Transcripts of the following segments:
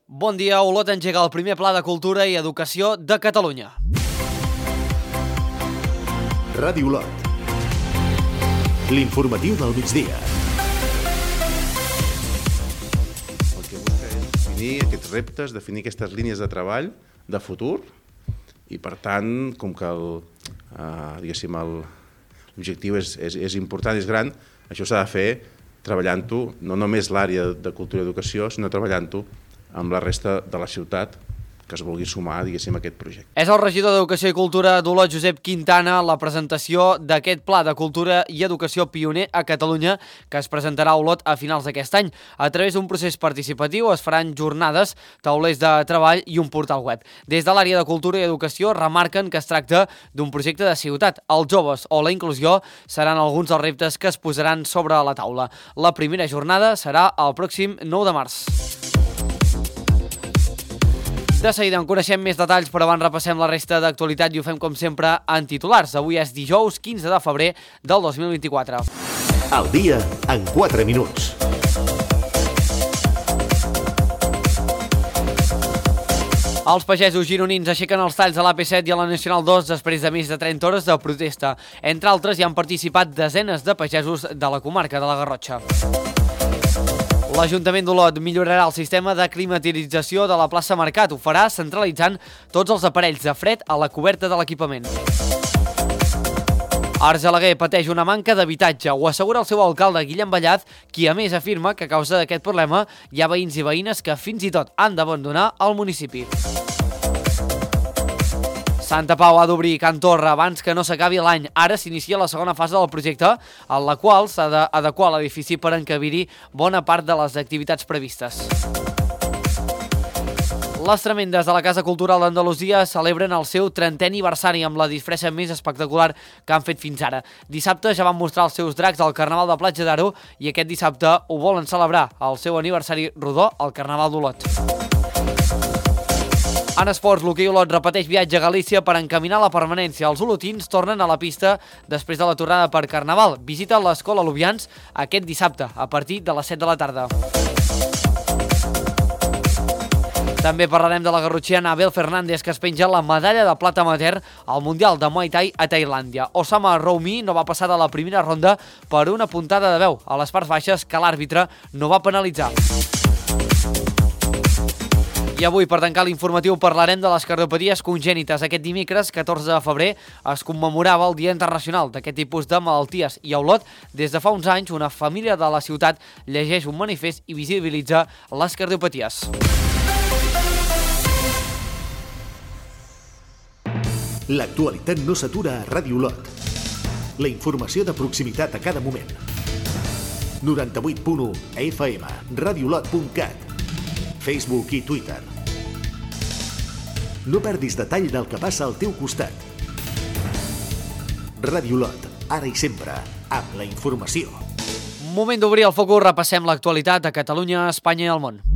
Bon dia, Olot engega el primer Pla de Cultura i Educació de Catalunya. Ràdio Olot. L'informatiu del migdia. El que busca és definir aquests reptes, definir aquestes línies de treball de futur i, per tant, com que l'objectiu és important, és gran, això s'ha de fer treballant-ho, no només l'àrea de cultura i educació, sinó treballant-ho amb la resta de la ciutat que es vulgui sumar, diguéssim, a aquest projecte. És el regidor d'Educació i Cultura d'Olot, Josep Quintana, la presentació d'aquest Pla de Cultura i Educació pioner a Catalunya que es presentarà a Olot a finals d'aquest any. A través d'un procés participatiu es faran jornades, taulers de treball i un portal web. Des de l'àrea de Cultura i Educació remarquen que es tracta d'un projecte de ciutat. Els joves o la inclusió seran alguns dels reptes que es posaran sobre la taula. La primera jornada serà el pròxim 9 de març. De seguida en coneixem més detalls, però abans repassem la resta d'actualitat i ho fem com sempre en titulars. Avui és dijous 15 de febrer del 2024. El dia en 4 minuts. Els pagesos gironins aixequen els talls a l'AP7 i a la Nacional 2 després de més de 30 hores de protesta. Entre altres, hi han participat desenes de pagesos de la comarca de la Garrotxa. L'Ajuntament d'Olot millorarà el sistema de climatització de la plaça Mercat. Ho farà centralitzant tots els aparells de fred a la coberta de l'equipament. Argelaguer pateix una manca d'habitatge. Ho assegura el seu alcalde, Guillem Ballaz, qui a més afirma que a causa d'aquest problema hi ha veïns i veïnes que fins i tot han d'abandonar el municipi. Santa Pau ha d'obrir Can Torra abans que no s'acabi l'any. Ara s'inicia la segona fase del projecte, en la qual s'ha d'adequar l'edifici per encabir-hi bona part de les activitats previstes. Les tremendes de la Casa Cultural d'Andalusia celebren el seu 30è aniversari amb la disfressa més espectacular que han fet fins ara. Dissabte ja van mostrar els seus dracs al Carnaval de Platja d'Aro i aquest dissabte ho volen celebrar, el seu aniversari rodó, al Carnaval d'Olot. En esports, l'hoquei Olot repeteix viatge a Galícia per encaminar la permanència. Els olotins tornen a la pista després de la tornada per Carnaval. Visita l'Escola Lubians aquest dissabte, a partir de les 7 de la tarda. També parlarem de la garrotxiana Abel Fernández, que es penja la medalla de plata amateur al Mundial de Muay Thai a Tailàndia. Osama Roumi no va passar de la primera ronda per una puntada de veu a les parts baixes que l'àrbitre no va penalitzar. I avui, per tancar l'informatiu, parlarem de les cardiopaties congènites. Aquest dimecres, 14 de febrer, es commemorava el Dia Internacional d'aquest tipus de malalties i a Olot, des de fa uns anys, una família de la ciutat llegeix un manifest i visibilitza les cardiopaties. L'actualitat no s'atura a Ràdio Olot. La informació de proximitat a cada moment. 98.1 FM, radiolot.cat, Facebook i Twitter. No perdis detall del que passa al teu costat. Ràdio Olot, ara i sempre, amb la informació. Moment d'obrir el focus, repassem l'actualitat a Catalunya, Espanya i el món.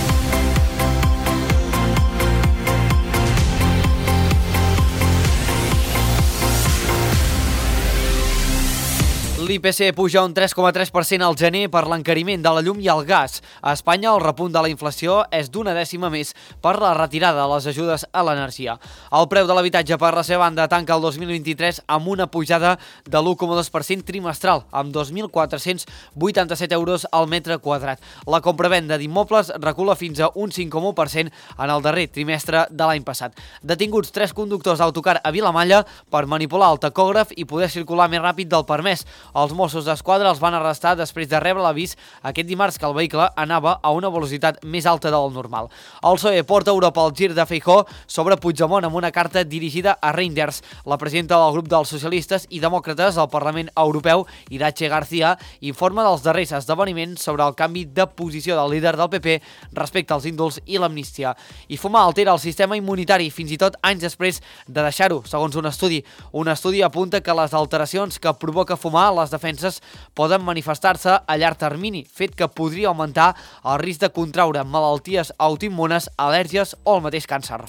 L'IPC puja un 3,3% al gener per l'encariment de la llum i el gas. A Espanya, el repunt de la inflació és d'una dècima més per la retirada de les ajudes a l'energia. El preu de l'habitatge, per la seva banda, tanca el 2023 amb una pujada de l'1,2% trimestral, amb 2.487 euros al metre quadrat. La compravenda d'immobles recula fins a un 5,1% en el darrer trimestre de l'any passat. Detinguts 3 conductors d'autocar a Vilamalla per manipular el tacògraf i poder circular més ràpid del permès. Els Mossos d'Esquadra els van arrestar després de rebre l'avís aquest dimarts que el vehicle anava a una velocitat més alta del normal. El PSOE porta a Europa el gir de Feijóo sobre Puigdemont amb una carta dirigida a Reinders. La presidenta del grup dels socialistes i demòcrates al Parlament Europeu, Iratxe García, informa dels darrers esdeveniments sobre el canvi de posició del líder del PP respecte als índults i l'amnistia. I fumar altera el sistema immunitari, fins i tot anys després de deixar-ho, segons un estudi. Un estudi apunta que les alteracions que provoca fumar les defenses poden manifestar-se a llarg termini, fet que podria augmentar el risc de contraure malalties autoimmunes, al·lèrgies o el mateix càncer.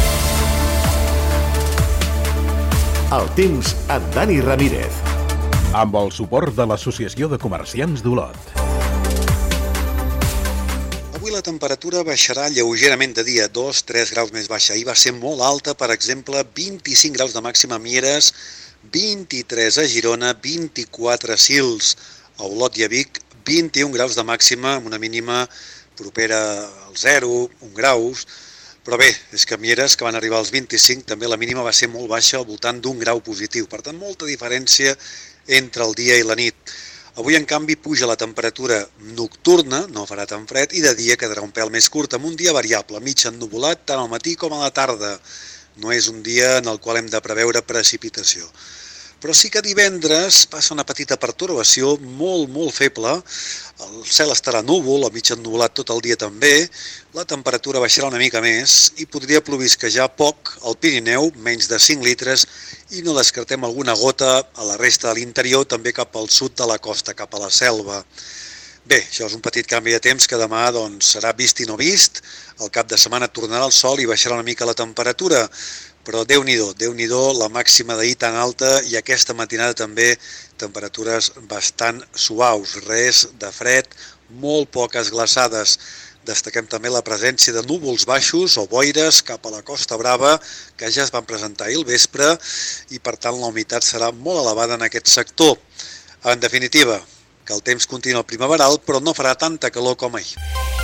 El temps amb Dani Ramírez. amb el suport de l'Associació de Comerciants d'Olot. Avui la temperatura baixarà lleugerament de dia, 2-3 graus més baixa. Ahir va ser molt alta, per exemple, 25 graus de màxima a Mieres, 23 a Girona, 24 a Sils, a Olot i a Vic, 21 graus de màxima, amb una mínima propera al 0, 1 graus. Però bé, és que a Mieres, que van arribar als 25, també la mínima va ser molt baixa, al voltant d'1 grau positiu. Per tant, molta diferència entre el dia i la nit. Avui, en canvi, puja la temperatura nocturna, no farà tan fred, i de dia quedarà un pèl més curt, amb un dia variable, mig ennuvolat, tant al matí com a la tarda. No és un dia en el qual hem de preveure precipitació. Però sí que divendres passa una petita pertorbació molt feble. El cel estarà núvol, o mig ennuvolat tot el dia també. La temperatura baixarà una mica més i podria plovisquejar poc al Pirineu, menys de 5 litres, i no descartem alguna gota a la resta de l'interior, també cap al sud de la costa, cap a la selva. Bé, això és un petit canvi de temps que demà serà vist i no vist. Al cap de setmana tornarà el sol i baixarà una mica la temperatura. Però Déu-n'hi-do, la màxima d'ahir tan alta i aquesta matinada també temperatures bastant suaus, res de fred, molt poques glaçades. Destaquem també la presència de núvols baixos o boires cap a la Costa Brava, que ja es van presentar ahir al vespre i per tant la humitat serà molt elevada en aquest sector. En definitiva, que el temps continua primaveral però no farà tanta calor com ahir.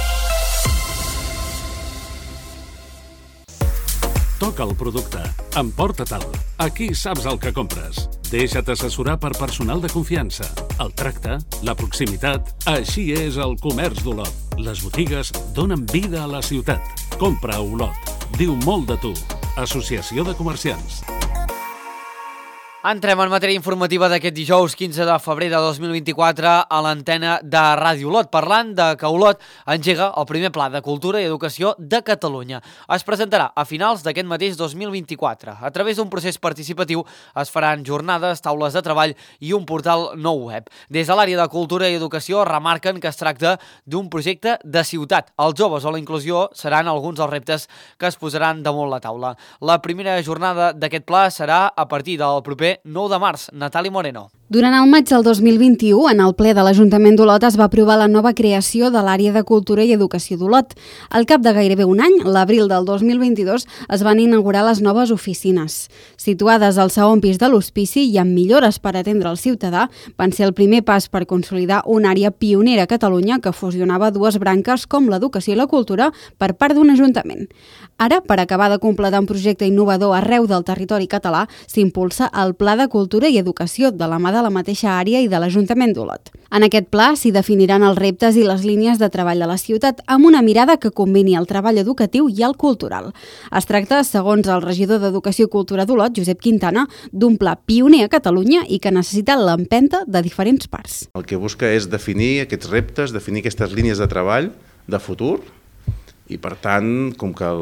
Toca el producte. Emporta-te'l. Aquí saps el que compres. Deixa't assessorar per personal de confiança. El tracte, la proximitat... Així és el comerç d'Olot. Les botigues donen vida a la ciutat. Compra a Olot. Diu molt de tu. Associació de Comerciants. Entrem en matèria informativa d'aquest dijous 15 de febrer de 2024 a l'antena de Ràdio Olot, parlant de que Olot engega el primer pla de cultura i educació de Catalunya. Es presentarà a finals d'aquest mateix 2024. A través d'un procés participatiu es faran jornades, taules de treball i un portal nou web. Des de l'àrea de cultura i educació remarquen que es tracta d'un projecte de ciutat. Els joves o la inclusió seran alguns dels reptes que es posaran damunt la taula. La primera jornada d'aquest pla serà a partir del proper 9 de març. Natàlia Moreno. Durant el maig del 2021, en el ple de l'Ajuntament d'Olot es va aprovar la nova creació de l'àrea de cultura i educació d'Olot. Al cap de gairebé un any, l'abril del 2022, es van inaugurar les noves oficines. Situades al segon pis de l'hospici i amb millores per atendre el ciutadà, van ser el primer pas per consolidar una àrea pionera a Catalunya que fusionava dues branques com l'educació i la cultura per part d'un ajuntament. Ara, per acabar de completar un projecte innovador arreu del territori català, s'impulsa el Pla de Cultura i Educació de la mà de la mateixa àrea i de l'Ajuntament d'Olot. En aquest pla s'hi definiran els reptes i les línies de treball de la ciutat amb una mirada que combini el treball educatiu i el cultural. Es tracta, segons el regidor d'Educació i Cultura d'Olot, Josep Quintana, d'un pla pioner a Catalunya i que necessita l'empenta de diferents parts. El que busca és definir aquests reptes, definir aquestes línies de treball de futur i, per tant, com que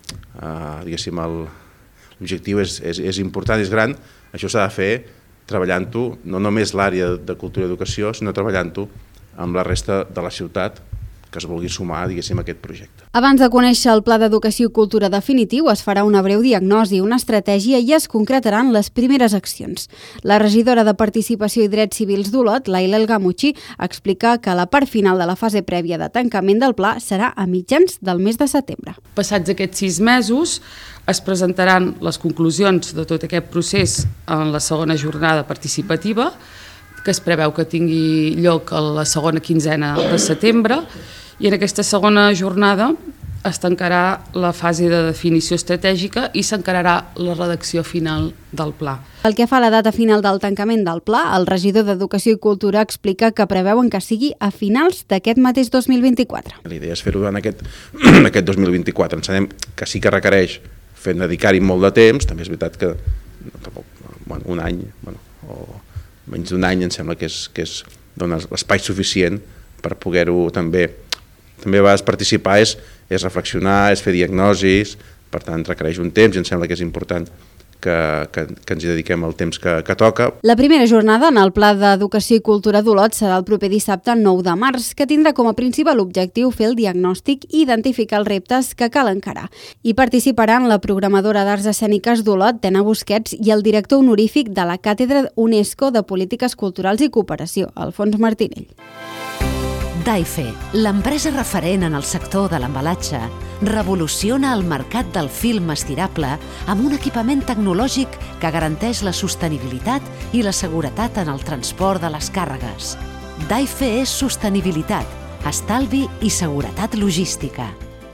l'objectiu és important, és gran, això s'ha de fer treballant-ho, no només l'àrea de cultura i educació, sinó treballant-ho amb la resta de la ciutat que es vulgui sumar, diguéssim, a aquest projecte. Abans de conèixer el Pla d'Educació i Cultura definitiu, es farà una breu diagnosi, una estratègia i es concretaran les primeres accions. La regidora de Participació i Drets Civils d'Olot, Laila El Gamuchi, explica que la part final de la fase prèvia de tancament del pla serà a mitjans del mes de setembre. Passats aquests 6 mesos, es presentaran les conclusions de tot aquest procés en la segona jornada participativa, que es preveu que tingui lloc a la segona quinzena de setembre, i en aquesta segona jornada es tancarà la fase de definició estratègica i s'encararà la redacció final del pla. Pel que fa a la data final del tancament del pla, el regidor d'Educació i Cultura explica que preveuen que sigui a finals d'aquest mateix 2024. La idea és fer-ho durant aquest 2024. Ensenyem que sí que requereix dedicar-hi molt de temps, també és veritat que un any o menys d'un any em sembla que dona l'espai suficient per poder-ho també a vegades participar és reflexionar, és fer diagnosis, per tant requereix un temps i em sembla que és important que ens hi dediquem el temps que toca. La primera jornada en el Pla d'Educació i Cultura d'Olot serà el proper dissabte 9 de març, que tindrà com a principal objectiu fer el diagnòstic i identificar els reptes que cal encarar. Hi participaran la programadora d'Arts Escèniques d'Olot, Tena Busquets, i el director honorífic de la Càtedra UNESCO de Polítiques Culturals i Cooperació, Alfons Martinell. Daife, l'empresa referent en el sector de l'embalatge, revoluciona el mercat del film estirable amb un equipament tecnològic que garanteix la sostenibilitat i la seguretat en el transport de les càrregues. Daife és sostenibilitat, estalvi i seguretat logística.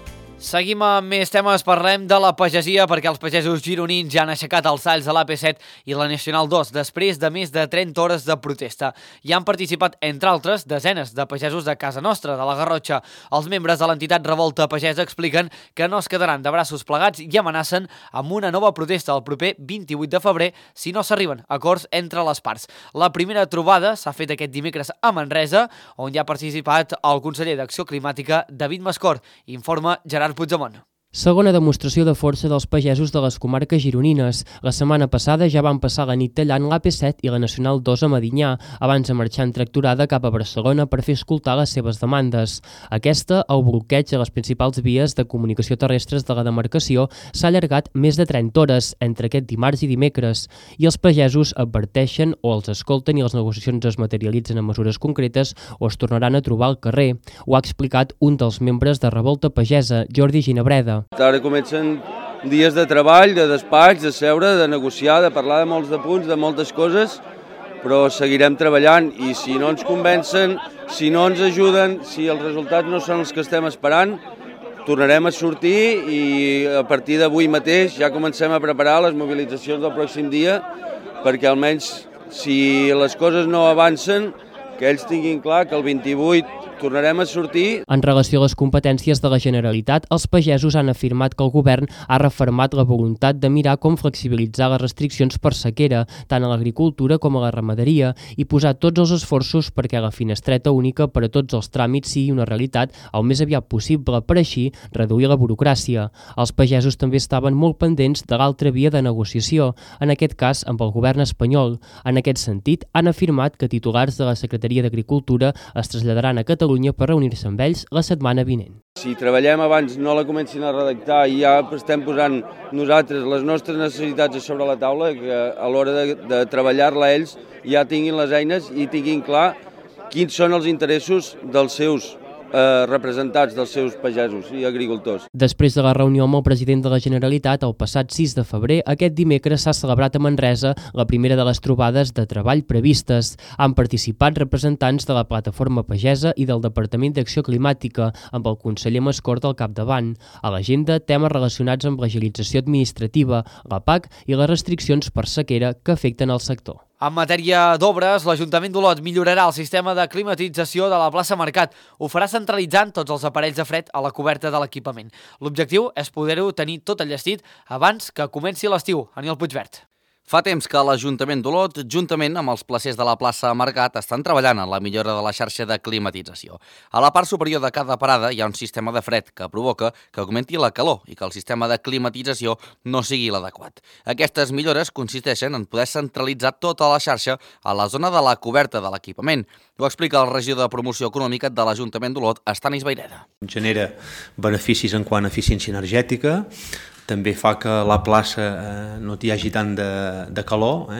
Seguim amb més temes, parlem de la pagesia perquè els pagesos gironins ja han aixecat els talls a l'AP7 i la Nacional 2 després de més de 30 hores de protesta. Hi han participat, entre altres, desenes de pagesos de casa nostra, de la Garrotxa. Els membres de l'entitat Revolta Pagesa expliquen que no es quedaran de braços plegats i amenacen amb una nova protesta el proper 28 de febrer si no s'arriben a acords entre les parts. La primera trobada s'ha fet aquest dimecres a Manresa, on hi ha participat el conseller d'Acció Climàtica, David Mascor. Informa Gerard Puigdemont. Segona demostració de força dels pagesos de les comarques gironines. La setmana passada ja van passar la nit tallant l'AP7 i la Nacional 2 a Medinyà, abans de marxar en tractorada cap a Barcelona per fer escoltar les seves demandes. Aquesta, el bloqueig a les principals vies de comunicació terrestres de la demarcació, s'ha allargat més de 30 hores entre aquest dimarts i dimecres, i els pagesos adverteixen o els escolten i les negociacions es materialitzen en mesures concretes o es tornaran a trobar al carrer. Ho ha explicat un dels membres de Revolta Pagesa, Jordi Ginabreda. Ara comencen dies de treball, de despatx, de seure, de negociar, de parlar de molts de punts, de moltes coses, però seguirem treballant i si no ens convencen, si no ens ajuden, si els resultats no són els que estem esperant, tornarem a sortir i a partir d'avui mateix ja comencem a preparar les mobilitzacions del pròxim dia perquè almenys si les coses no avancen, que ells tinguin clar que el 28 tornarem a sortir. En relació a les competències de la Generalitat, els pagesos han afirmat que el govern ha refermat la voluntat de mirar com flexibilitzar les restriccions per sequera, tant a l'agricultura com a la ramaderia, i posar tots els esforços perquè la finestreta única per a tots els tràmits sigui una realitat el més aviat possible, per així reduir la burocràcia. Els pagesos també estaven molt pendents de l'altra via de negociació, en aquest cas amb el govern espanyol. En aquest sentit, han afirmat que titulars de la Secretaria d'Agricultura es traslladaran a Catalunya per reunir-se amb ells la setmana vinent. Si treballem abans no la comencin a redactar i ja estem posant nosaltres les nostres necessitats sobre la taula, que a l'hora de treballar-la ells ja tinguin les eines i tinguin clar quins són els interessos dels seus representats, dels seus pagesos i agricultors. Després de la reunió amb el president de la Generalitat el passat 6 de febrer, aquest dimecres s'ha celebrat a Manresa la primera de les trobades de treball previstes. Han participat representants de la Plataforma Pagesa i del Departament d'Acció Climàtica, amb el conseller Mascort al capdavant. A l'agenda, temes relacionats amb l'agilització administrativa, la PAC i les restriccions per sequera que afecten el sector. En matèria d'obres, l'Ajuntament d'Olot millorarà el sistema de climatització de la plaça Mercat. Ho farà centralitzant tots els aparells de fred a la coberta de l'equipament. L'objectiu és poder-ho tenir tot enllestit abans que comenci l'estiu. Aniol Puigvert. Fa temps que l'Ajuntament d'Olot, juntament amb els placers de la plaça Mercat, estan treballant en la millora de la xarxa de climatització. A la part superior de cada parada hi ha un sistema de fred que provoca que augmenti la calor i que el sistema de climatització no sigui l'adequat. Aquestes millores consisteixen en poder centralitzar tota la xarxa a la zona de la coberta de l'equipament. Ho explica el regidor de Promoció Econòmica de l'Ajuntament d'Olot, Estanis Vayreda. Genera beneficis en quant a eficiència energètica, també fa que la plaça no hi hagi tant de calor,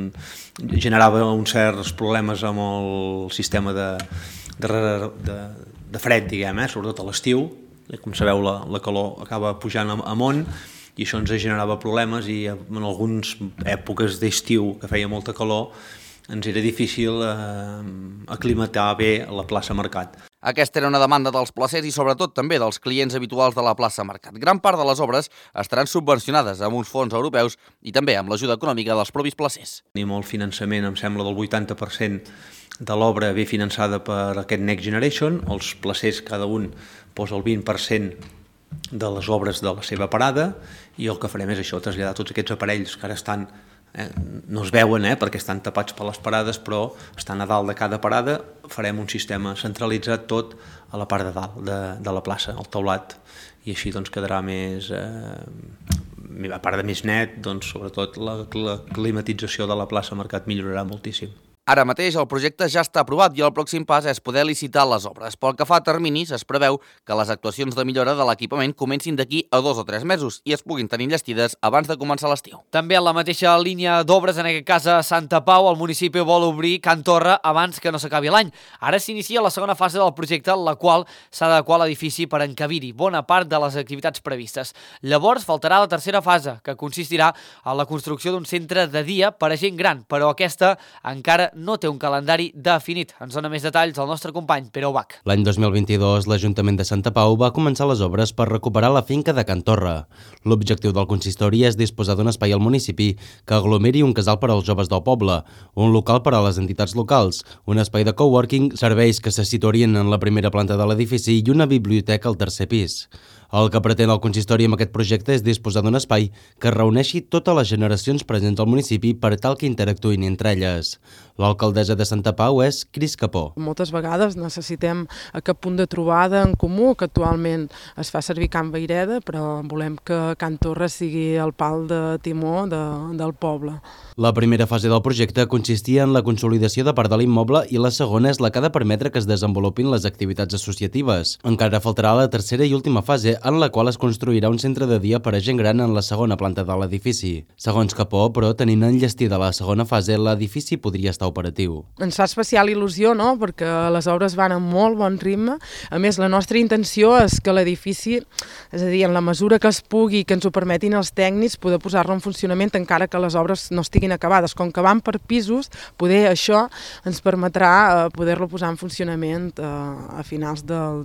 generava uns certs problemes amb el sistema de fred, diguem, sobretot a l'estiu. Com sabeu, la calor acaba pujant amunt i això ens generava problemes i en algunes èpoques d'estiu que feia molta calor ens era difícil aclimatar bé la plaça Mercat. Aquesta era una demanda dels placers i sobretot també dels clients habituals de la plaça Mercat. Gran part de les obres estaran subvencionades amb uns fons europeus i també amb l'ajuda econòmica dels propis placers. Tenim el finançament, em sembla, del 80% de l'obra bé finançada per aquest Next Generation. Els placers, cada un posa el 20% de les obres de la seva parada i el que farem és això, traslladar tots aquests aparells que ara estan no es veuen perquè estan tapats per les parades, però estan a dalt de cada parada. Farem un sistema centralitzat tot a la part de dalt de la plaça, al teulat, i així quedarà més a part de més net, doncs, sobretot la climatització de la plaça Mercat millorarà moltíssim. Ara mateix el projecte ja està aprovat i el pròxim pas és poder licitar les obres. Pel que fa a terminis, es preveu que les actuacions de millora de l'equipament comencin d'aquí a 2 o 3 mesos i es puguin tenir enllestides abans de començar l'estiu. També en la mateixa línia d'obres, en aquest cas a Santa Pau, el municipi vol obrir Can Torra abans que no s'acabi l'any. Ara s'inicia la segona fase del projecte, en la qual s'ha d'adequar l'edifici per encabir-hi bona part de les activitats previstes. Llavors faltarà la tercera fase, que consistirà en la construcció d'un centre de dia per a gent gran, però aquesta encara no té un calendari definit. Ens dona més detalls el nostre company Pere Ubach. L'any 2022, l'Ajuntament de Santa Pau va començar les obres per recuperar la finca de Can Torra. L'objectiu del consistori és disposar d'un espai al municipi que aglomeri un casal per als joves del poble, un local per a les entitats locals, un espai de coworking, serveis que se situarien en la primera planta de l'edifici i una biblioteca al tercer pis. El que pretén el consistori amb aquest projecte és disposar d'un espai que reuneixi totes les generacions presents al municipi per tal que interactuïn entre elles. L'alcaldessa de Santa Pau és Cris Capó. Moltes vegades necessitem aquest punt de trobada en comú, que actualment es fa servir Can Vaireda, però volem que Can Torra sigui el pal de timó del poble. La primera fase del projecte consistia en la consolidació de part de l'immoble i la segona és la que ha de permetre que es desenvolupin les activitats associatives. Encara faltarà la tercera i última fase, en la qual es construirà un centre de dia per a gent gran en la segona planta de l'edifici. Segons Capó, però, tenint enllestida la segona fase, l'edifici podria estar operatiu. Ens fa especial il·lusió, no?, perquè les obres van a molt bon ritme. A més, la nostra intenció és que l'edifici, és a dir, en la mesura que es pugui, que ens ho permetin els tècnics, poder posar-lo en funcionament encara que les obres no estiguin acabades. Com que van per pisos, poder això ens permetrà poder-lo posar en funcionament a finals del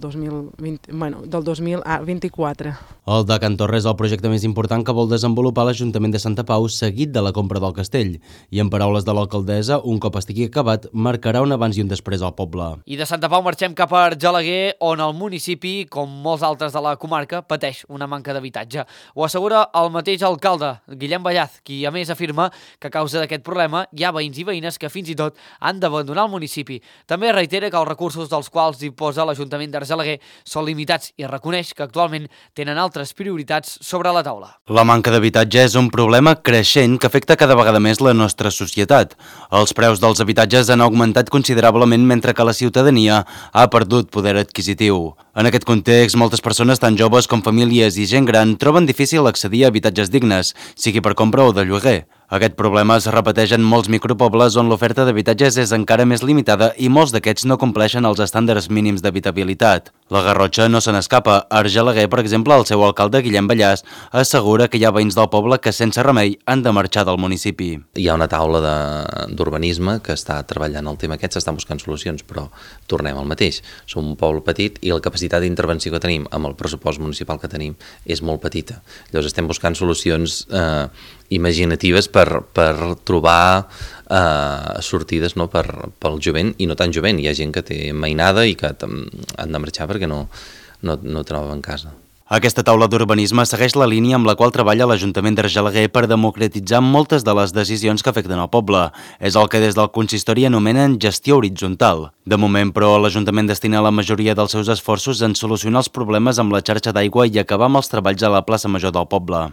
2024. El de Can Torra és el projecte més important que vol desenvolupar l'Ajuntament de Santa Pau, seguit de la compra del castell. I en paraules de l'alcaldessa, un cop estigui acabat, marcarà un abans i un després al poble. I de Santa Pau marxem cap a Argelaguer, on el municipi, com molts altres de la comarca, pateix una manca d'habitatge. Ho assegura el mateix alcalde, Guillem Ballaz, qui a més afirma que a causa d'aquest problema hi ha veïns i veïnes que fins i tot han d'abandonar el municipi. També reitera que els recursos dels quals disposa l'Ajuntament d'Argelaguer són limitats i reconeix que actualment tenen altres prioritats sobre la taula. La manca d'habitatge és un problema creixent que afecta cada vegada més la nostra societat. Els preus dels habitatges han augmentat considerablement mentre que la ciutadania ha perdut poder adquisitiu. En aquest context, moltes persones, tant joves com famílies i gent gran, troben difícil accedir a habitatges dignes, sigui per compra o de lloguer. Aquest problema es repeteix en molts micropobles on l'oferta d'habitatges és encara més limitada i molts d'aquests no compleixen els estàndards mínims d'habitabilitat. La Garrotxa no se n'escapa. A Argelaguer, per exemple, el seu alcalde, Guillem Ballàs, assegura que hi ha veïns del poble que sense remei han de marxar del municipi. Hi ha una taula d'urbanisme que està treballant el tema aquest, s'estan buscant solucions, però tornem al mateix. Som un poble petit i la capacitat d'intervenció que tenim amb el pressupost municipal que tenim és molt petita. Llavors estem buscant solucions imaginatives per trobar sortides, no, pel jovent i no tan jovent. Hi ha gent que té mainada i que han de marxar perquè no troben casa. Aquesta taula d'urbanisme segueix la línia amb la qual treballa l'Ajuntament d'Argelaguer per democratitzar moltes de les decisions que afecten el poble. És el que des del consistori anomenen gestió horitzontal. De moment, però, l'Ajuntament destina la majoria dels seus esforços en solucionar els problemes amb la xarxa d'aigua i acabar amb els treballs a la plaça Major del poble.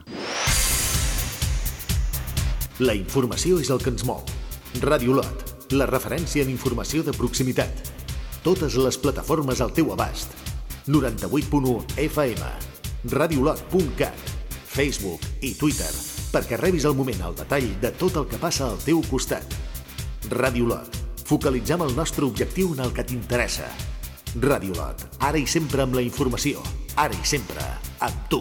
La informació és el que ens mou. Ràdio Lot, la referència en informació de proximitat. Totes les plataformes al teu abast. 98.1 FM, radiolot.cat, Facebook i Twitter, perquè rebis al moment el detall de tot el que passa al teu costat. Ràdio Lot, focalitzem el nostre objectiu en el que t'interessa. Ràdio Lot, ara i sempre amb la informació, ara i sempre amb tu.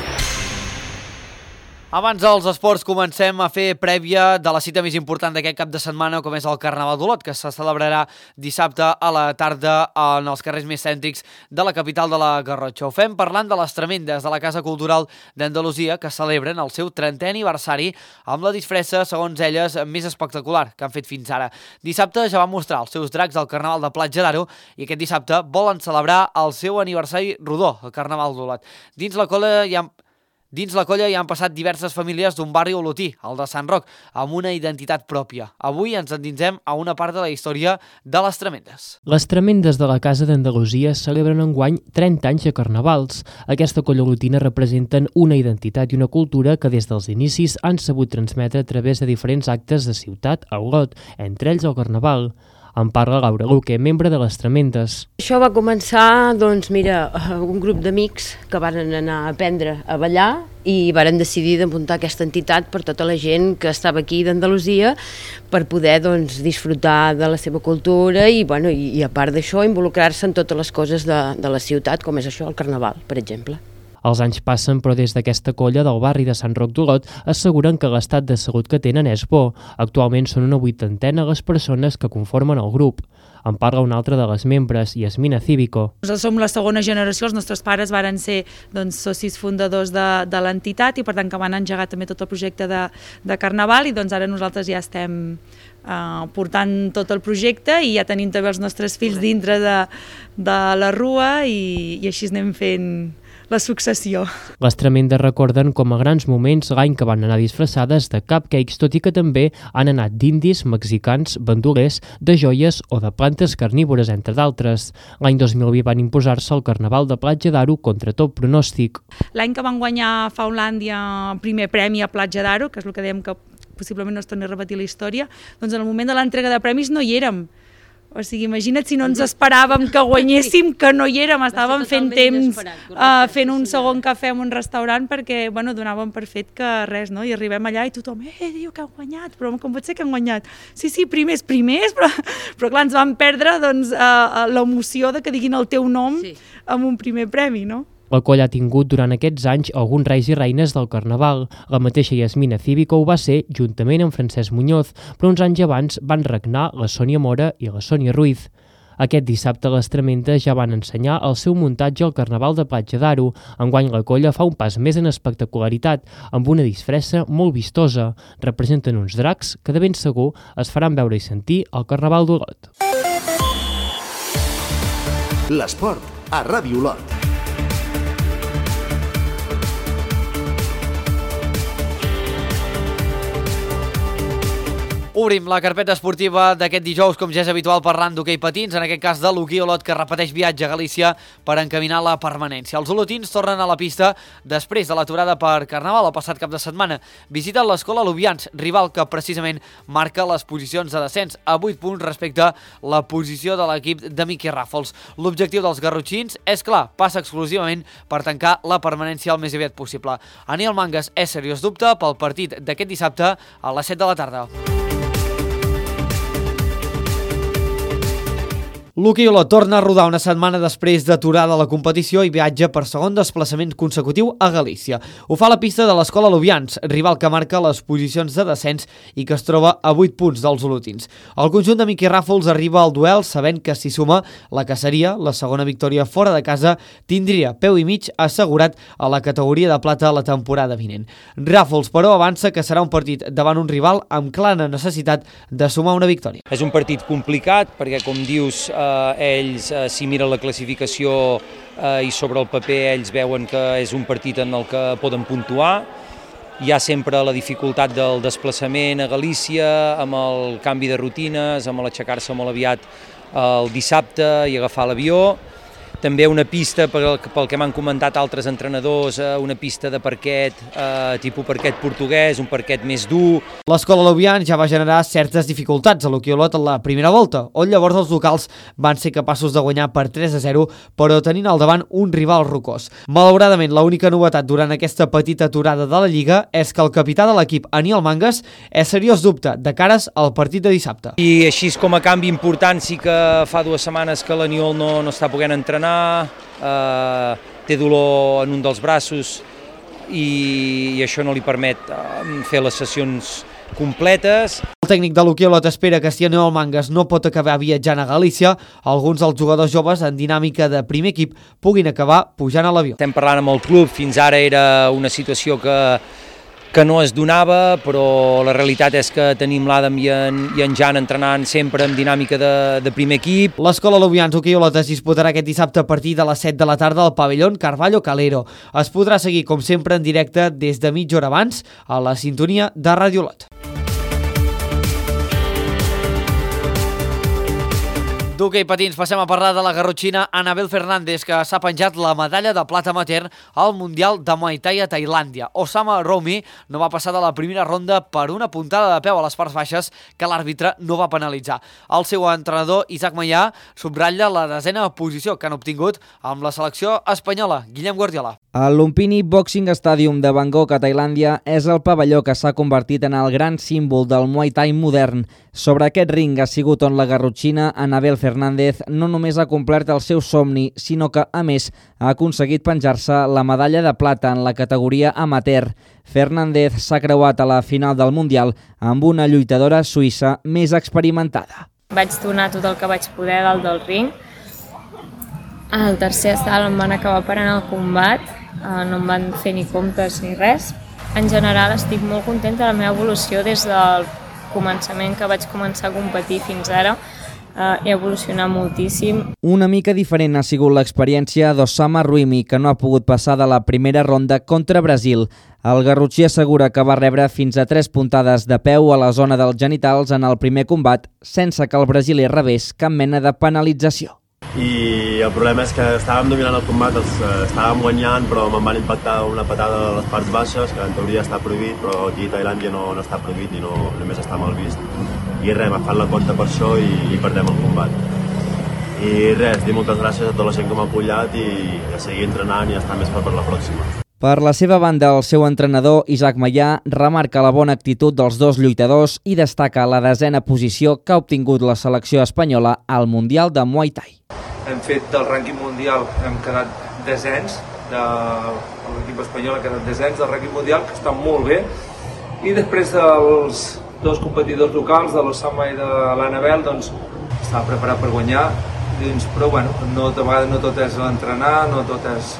Abans dels esports comencem a fer prèvia de la cita més important d'aquest cap de setmana, com és el Carnaval d'Olot, que se celebrarà dissabte a la tarda en els carrers més cèntrics de la capital de la Garrotxa. Ho fem parlant de les tremendes de la Casa Cultural d'Andalusia, que celebren el seu 30è aniversari amb la disfressa, segons elles, més espectacular que han fet fins ara. Dissabte ja van mostrar els seus dracs al Carnaval de Platja d'Aro i aquest dissabte volen celebrar el seu aniversari rodó, el Carnaval d'Olot. Dins Dins la colla hi han passat diverses famílies d'un barri olotí, el de Sant Roc, amb una identitat pròpia. Avui ens endinsem a una part de la història de les Tremendes. Les Tremendes de la Casa d'Andalusia celebren enguany 30 anys de carnavals. Aquesta colla olotina representen una identitat i una cultura que des dels inicis han sabut transmetre a través de diferents actes de ciutat a Olot, entre ells el carnaval. En parla Laura Luque, membre de les Tremendes. Això va començar, doncs mira, un grup d'amics que van anar a aprendre a ballar i varen decidir de muntar aquesta entitat per tota la gent que estava aquí d'Andalusia per poder disfrutar de la seva cultura i a part d'això involucrar-se en totes les coses de la ciutat, com és això, el carnaval, per exemple. Els anys passen, però des d'aquesta colla del barri de Sant Roc d'Olot asseguren que l'estat de salut que tenen és bo. Actualment són una 80 les persones que conformen el grup. En parla una altra de les membres, Yasmina Cívico. Nosaltres som la segona generació, els nostres pares varen ser socis fundadors de l'entitat i per tant que van engegar també tot el projecte de Carnaval i ara nosaltres ja estem portant tot el projecte i ja tenim també els nostres fills dintre de la rua i així anem fent la successió. Les Tremendes recorden com a grans moments l'any que van anar disfressades de cupcakes, tot i que també han anat d'indis, mexicans, bandolers, de joies o de plantes carnívores, entre d'altres. L'any 2020 van imposar-se el Carnaval de Platja d'Aro contra tot pronòstic. L'any que van guanyar Faulàndia primer premi a Platja d'Aro, que és el que dèiem que possiblement no es torni a repetir la història, doncs en el moment de l'entrega de premis no hi érem. O sigui, imagina't si no ens esperàvem que guanyéssim, que no hi érem, estàvem fent temps, fent un segon cafè en un restaurant perquè donàvem per fet que res, no? I arribem allà i tothom, diu que han guanyat, però com pot ser que han guanyat? Sí, primers, però clar, ens vam perdre l'emoció de que diguin el teu nom amb un primer premi, no? La colla ha tingut durant aquests anys alguns reis i reines del Carnaval. La mateixa Yasmina Cívico ho va ser juntament amb Francesc Muñoz, però uns anys abans van regnar la Sònia Mora i la Sònia Ruiz. Aquest dissabte les Tremendes ja van ensenyar el seu muntatge al Carnaval de Platja d'Aro. Enguany la colla fa un pas més en espectacularitat, amb una disfressa molt vistosa. Representen uns dracs que de ben segur es faran veure i sentir al Carnaval d'Olot. L'esport a Ràdio Olot. Obrim la carpeta esportiva d'aquest dijous, com ja és habitual, parlant d'hoquei patins, en aquest cas de l'Hoquei Olot, que repeteix viatge a Galícia per encaminar la permanència. Els olotins tornen a la pista després de l'aturada per Carnaval el passat cap de setmana. Visiten l'Escola Lubians, rival que precisament marca les posicions de descens a 8 punts respecte a la posició de l'equip de Miqui Ràfols. L'objectiu dels garrotxins és clar, passa exclusivament per tancar la permanència el més aviat possible. Aniol Mangas és seriós dubte pel partit d'aquest dissabte a les 7 de la tarda. L'Hoquei Olot torna a rodar una setmana després d'aturada la competició i viatja per segon desplaçament consecutiu a Galícia. Ho fa a la pista de l'Escola Lubians, rival que marca les posicions de descens i que es troba a 8 punts dels olotins. El conjunt de Miqui Ràfols arriba al duel sabent que si suma la que seria la segona victòria fora de casa tindria peu i mig assegurat a la categoria de plata la temporada vinent. Ràfols, però, avança que serà un partit davant un rival amb clara necessitat de sumar una victòria. És un partit complicat perquè, com dius, ells si miren la classificació i sobre el paper ells veuen que és un partit en el que poden puntuar. Hi ha sempre la dificultat del desplaçament a Galícia, amb el canvi de rutines, amb l'aixecar-se molt aviat el dissabte i agafar l'avió. També una pista, pel que m'han comentat altres entrenadors, una pista de parquet, tipus parquet portuguès, un parquet més dur. L'Escola Lubians ja va generar certes dificultats a l'Hoquei Olot en la primera volta, on llavors els locals van ser capaços de guanyar per 3-0, però tenint al davant un rival rocós. Malauradament, l'única novetat durant aquesta petita aturada de la Lliga és que el capità de l'equip, Aniol Mangas, és seriós dubte de cares al partit de dissabte. I així com a canvi important sí que fa 2 setmanes que l'Aniol no està podent entrenar, té dolor en un dels braços i això no li permet fer les sessions completes. El tècnic de l'Hoquei Olot espera que si Aniol Mangas no pot acabar viatjant a Galícia, alguns dels jugadors joves en dinàmica de primer equip puguin acabar pujant a l'avió. Estem parlant amb el club, fins ara era una situació que que no es donava, però la realitat és que tenim l'Adam i en Jan entrenant sempre amb dinàmica de primer equip. L'Escola Lubians Hoquei Olot es disputarà aquest dissabte a partir de les 7 de la tarda al pavelló Carvalho Calero. Es podrà seguir, com sempre, en directe des de mitja hora abans a la sintonia de Ràdio Olot. D'hoquei patins passem a parlar de la garrotxina Anabel Fernández, que s'ha penjat la medalla de plata amateur al Mundial de Muay Thai a Tailàndia. Osama Romi no va passar de la primera ronda per una puntada de peu a les parts baixes que l'àrbitre no va penalitzar. El seu entrenador, Isaac Mayà, subratlla la 10ª posició que han obtingut amb la selecció espanyola. Guillem Guardiola. El Lumpini Boxing Stadium de Bangkok, a Tailàndia, és el pavelló que s'ha convertit en el gran símbol del Muay Thai modern. Sobre aquest ring ha sigut on la garrotxina Anabel Fernández no només ha complert el seu somni, sinó que, a més, ha aconseguit penjar-se la medalla de plata en la categoria amateur. Fernández s'ha creuat a la final del Mundial amb una lluitadora suïssa més experimentada. Vaig donar tot el que vaig poder dalt del ring. Al tercer assalt em van acabar parant el combat, no em van fer ni comptes ni res. En general estic molt contenta de la meva evolució des del començament que vaig començar a competir fins ara. He evolucionat moltíssim. Una mica diferent ha sigut l'experiència d'Osama Ruimi, que no ha pogut passar de la primera ronda contra Brasil. El garrotxí assegura que va rebre fins a 3 puntades de peu a la zona dels genitals en el primer combat, sense que el brasiler rebés cap mena de penalització. I el problema és que estàvem dominant el combat, estàvem guanyant, però me'n van impactar una patada a les parts baixes, que en teoria està prohibit, però aquí a Tailàndia no està prohibit i només està mal vist. I res, m'ha fet la compte per això i perdem el combat. I res, dir moltes gràcies a tota la gent que m'ha apoyat i a seguir entrenant i a estar més fort per la pròxima. Per la seva banda, el seu entrenador, Isaac Mayà, remarca la bona actitud dels dos lluitadors i destaca la 10ª posició que ha obtingut la selecció espanyola al Mundial de Muay Thai. Hem fet del rànquing mundial, hem quedat desens, l'equip espanyol ha quedat desens del rànquing mundial, que està molt bé, i després dels dos competidors locals, de l'Osama i de l'Anabel, doncs estava preparat per guanyar, però bueno, no tot és entrenar, no tot és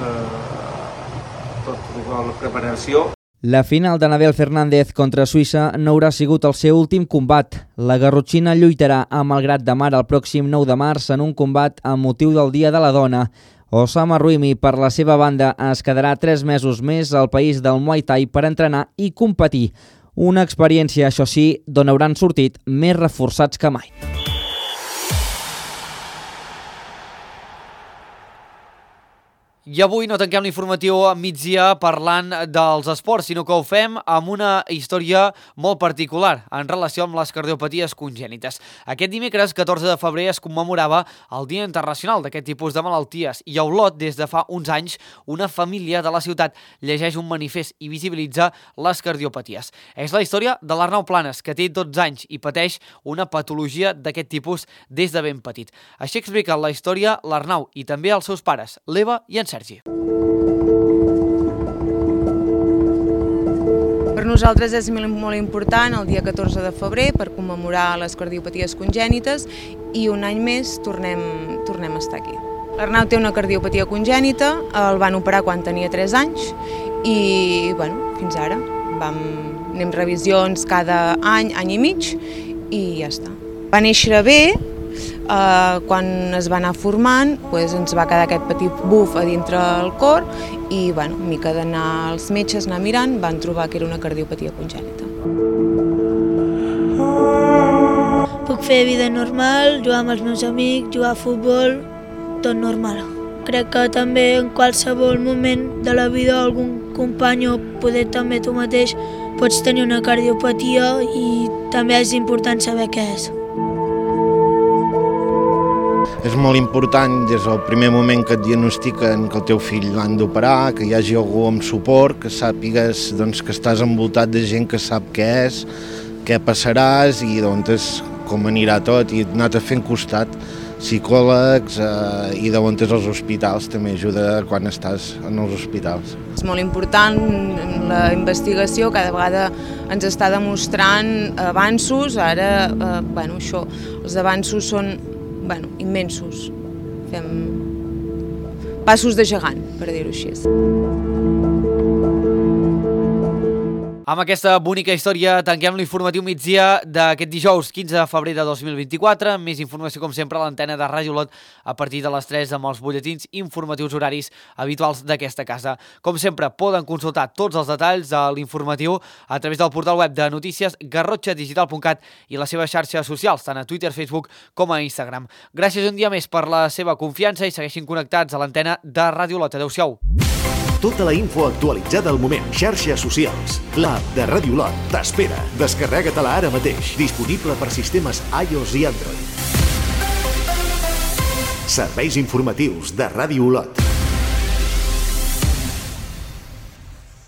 la preparació. La final d'Anabel Fernández contra Suïssa no haurà sigut el seu últim combat. La garrotxina lluitarà a Malgrat de Mar el pròxim 9 de març en un combat amb motiu del Dia de la Dona. Osama Ruimi, per la seva banda, es quedarà 3 mesos més al país del Muay Thai per entrenar i competir. Una experiència, això sí, d'on hauran sortit més reforçats que mai. I avui no tanquem l'informatiu a migdia parlant dels esports, sinó que ho fem amb una història molt particular en relació amb les cardiopaties congènites. Aquest dimecres, 14 de febrer, es commemorava el Dia Internacional d'aquest tipus de malalties i a Olot, des de fa uns anys, una família de la ciutat llegeix un manifest i visibilitza les cardiopaties. És la història de l'Arnau Planes, que té 12 anys i pateix una patologia d'aquest tipus des de ben petit. Així explica la història l'Arnau i també els seus pares, l'Eva i en Sergi. Per nosaltres és molt important el dia 14 de febrer per commemorar les cardiopaties congènites i un any més tornem a estar aquí. L'Arnau té una cardiopatia congènita, el van operar quan tenia 3 anys i fins ara anem revisions cada any i mig i ja està. Va néixer bé. Quan es va anar formant ens va quedar aquest petit buf a dintre el cor i mica d'anar als metges, anar mirant, van trobar que era una cardiopatia congènita. Puc fer vida normal, jugar amb els meus amics, jugar a futbol, tot normal. Crec que també en qualsevol moment de la vida algun company o poder també tu mateix pots tenir una cardiopatia i també és important saber què és. És molt important des del primer moment que et diagnostiquen que el teu fill l'han d'operar, que hi hagi algú amb suport, que sàpigues que estàs envoltat de gent que sap què és, què passaràs i com anirà tot, i anar-te fent costat, psicòlegs i els hospitals també ajuda quan estàs en els hospitals. És molt important la investigació, cada vegada ens està demostrant avanços, ara els avanços són immensos. Fem passos de gegant, per dir-ho així. Amb aquesta bonica història tanquem l'informatiu migdia d'aquest dijous 15 de febrer de 2024. Més informació, com sempre, a l'antena de Ràdio Olot a partir de les 3 amb els butlletins informatius horaris habituals d'aquesta casa. Com sempre, poden consultar tots els detalls de l'informatiu a través del portal web de notícies garrotxadigital.cat i les seves xarxes socials, tant a Twitter, Facebook com a Instagram. Gràcies un dia més per la seva confiança i segueixin connectats a l'antena de Ràdio Olot. Adéu-siau. Tota la info actualitzada al moment. Xarxes socials. L'app de Ràdio Olot t'espera. Descarrega-te-la ara mateix. Disponible per sistemes iOS i Android. Serveis informatius de Ràdio Olot.